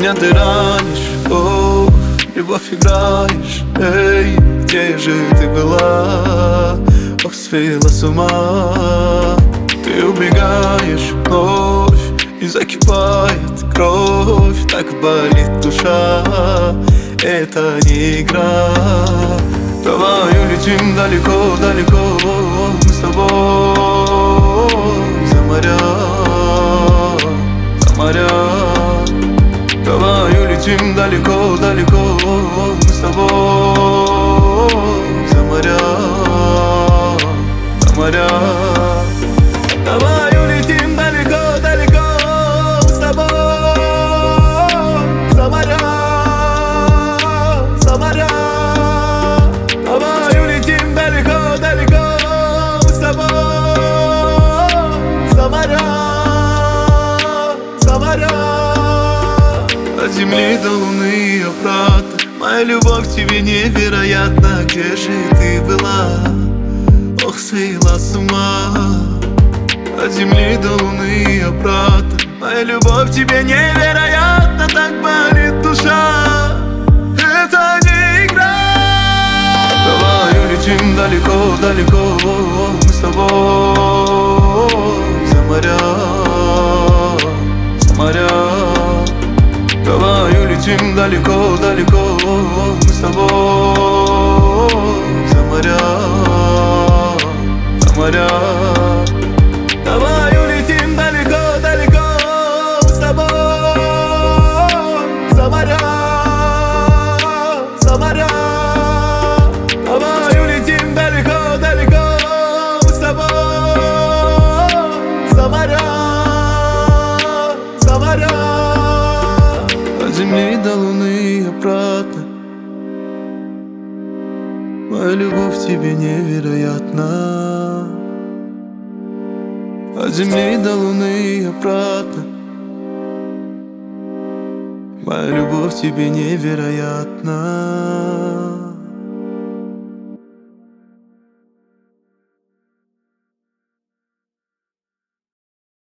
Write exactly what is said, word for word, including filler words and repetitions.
меня ты ранишь, о, любовь играешь. Эй, где же ты была? Ох, свела с ума. Ты убегаешь вновь, и закипает кровь. Так болит душа, это не игра. Давай улетим далеко-далеко, мы с тобой за моря, за моря. Давай улетим далеко-далеко, мы с тобой за моря, за моря. Давай улетим далеко-далеко, мы с тобой за моря, за моря. Давай улетим далеко-далеко, мы с тобой за моря, за моря. От земли до луны обратно, моя любовь к тебе невероятна. Где же ты была? Ох, свела с ума. От земли до луны обратно, моя любовь к тебе невероятна. Так болит душа, это не игра. Давай улетим далеко-далеко, мы с тобой за моря, за моря. Давай улетим далеко-далеко, мы с тобой за моря, за моря. Давай улетим далеко-далеко, мы с тобой за моря, за моря. Давай улетим далеко-далеко, мы с тобой за моря, за моря. От земли до луны обратно, моя любовь к тебе невероятна. От земли до луны обратно, моя любовь к тебе невероятна.